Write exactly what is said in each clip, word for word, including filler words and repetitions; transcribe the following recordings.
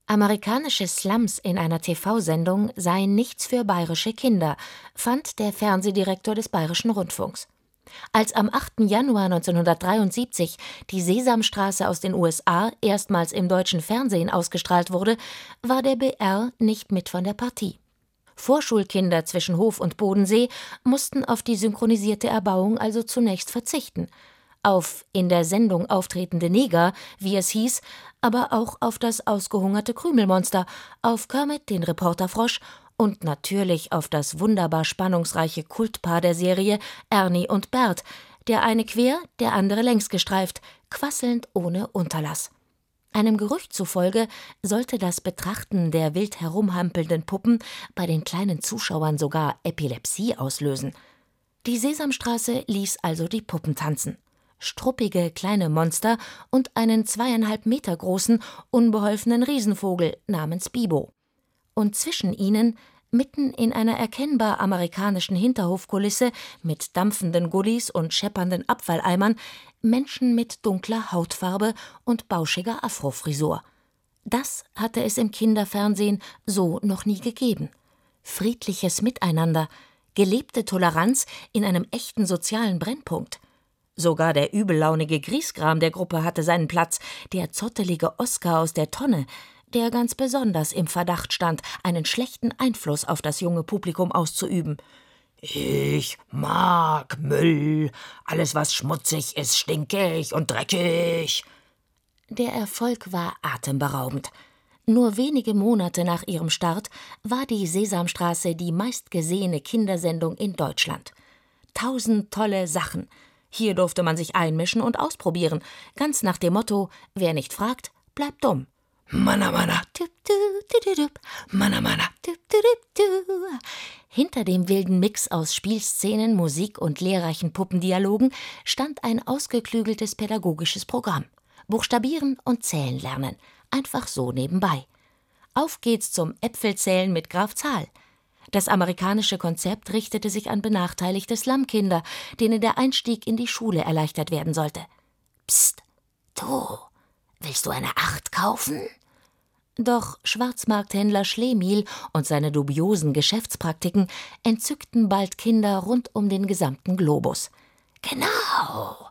Amerikanische Slums in einer T V-Sendung seien nichts für bayerische Kinder, fand der Fernsehdirektor des Bayerischen Rundfunks. Als am achten Januar neunzehnhundertdreiundsiebzig die Sesamstraße aus den U S A erstmals im deutschen Fernsehen ausgestrahlt wurde, war der B R nicht mit von der Partie. Vorschulkinder zwischen Hof und Bodensee mussten auf die synchronisierte Erbauung also zunächst verzichten. Auf in der Sendung auftretende Neger, wie es hieß, aber auch auf das ausgehungerte Krümelmonster, auf Kermit, den Reporterfrosch und natürlich auf das wunderbar spannungsreiche Kultpaar der Serie Ernie und Bert, der eine quer, der andere längs gestreift, quasselnd ohne Unterlass. Einem Gerücht zufolge sollte das Betrachten der wild herumhampelnden Puppen bei den kleinen Zuschauern sogar Epilepsie auslösen. Die Sesamstraße ließ also die Puppen tanzen. Struppige kleine Monster und einen zweieinhalb Meter großen, unbeholfenen Riesenvogel namens Bibo. Und zwischen ihnen, mitten in einer erkennbar amerikanischen Hinterhofkulisse mit dampfenden Gullis und scheppernden Abfalleimern, Menschen mit dunkler Hautfarbe und bauschiger Afrofrisur. Das hatte es im Kinderfernsehen so noch nie gegeben. Friedliches Miteinander, gelebte Toleranz in einem echten sozialen Brennpunkt. Sogar der übellaunige Griesgram der Gruppe hatte seinen Platz, der zottelige Oskar aus der Tonne, der ganz besonders im Verdacht stand, einen schlechten Einfluss auf das junge Publikum auszuüben. »Ich mag Müll. Alles, was schmutzig ist, stinkig und dreckig.« Der Erfolg war atemberaubend. Nur wenige Monate nach ihrem Start war die Sesamstraße die meistgesehene Kindersendung in Deutschland. Tausend tolle Sachen. Hier durfte man sich einmischen und ausprobieren, ganz nach dem Motto, wer nicht fragt, bleibt dumm. Mana mana, tup, tup, tup, tup, mana mana, tup, tup, tup. Hinter dem wilden Mix aus Spielszenen, Musik und lehrreichen Puppendialogen stand ein ausgeklügeltes pädagogisches Programm. Buchstabieren und zählen lernen, einfach so nebenbei. Auf geht's zum Äpfelzählen mit Graf Zahl. Das amerikanische Konzept richtete sich an benachteiligte Slumkinder, denen der Einstieg in die Schule erleichtert werden sollte. Psst, du, willst du eine Acht kaufen? Doch Schwarzmarkthändler Schlemihl und seine dubiosen Geschäftspraktiken entzückten bald Kinder rund um den gesamten Globus. Genau!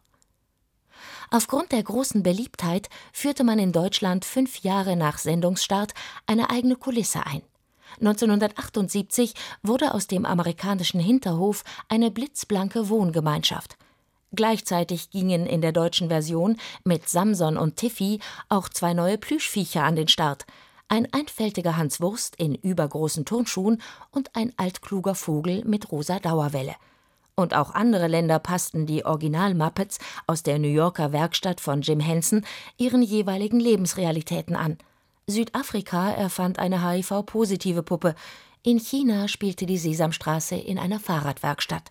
Aufgrund der großen Beliebtheit führte man in Deutschland fünf Jahre nach Sendungsstart eine eigene Kulisse ein. neunzehnhundertachtundsiebzig wurde aus dem amerikanischen Hinterhof eine blitzblanke Wohngemeinschaft. Gleichzeitig gingen in der deutschen Version mit Samson und Tiffy auch zwei neue Plüschviecher an den Start. Ein einfältiger Hans Wurst in übergroßen Turnschuhen und ein altkluger Vogel mit rosa Dauerwelle. Und auch andere Länder passten die Original-Muppets aus der New Yorker Werkstatt von Jim Henson ihren jeweiligen Lebensrealitäten an. Südafrika erfand eine H I V-positive Puppe. In China spielte die Sesamstraße in einer Fahrradwerkstatt.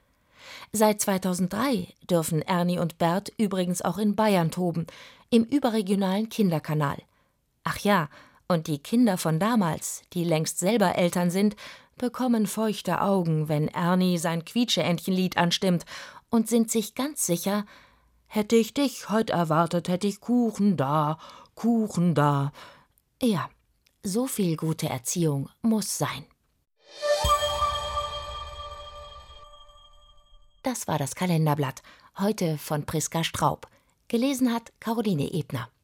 Seit zweitausenddrei dürfen Ernie und Bert übrigens auch in Bayern toben, im überregionalen Kinderkanal. Ach ja, und die Kinder von damals, die längst selber Eltern sind, bekommen feuchte Augen, wenn Ernie sein Quietscheentchenlied anstimmt und sind sich ganz sicher, hätte ich dich heut erwartet, hätte ich Kuchen da, Kuchen da. Ja, so viel gute Erziehung muss sein. Das war das Kalenderblatt, heute von Priska Straub. Gelesen hat Caroline Ebner.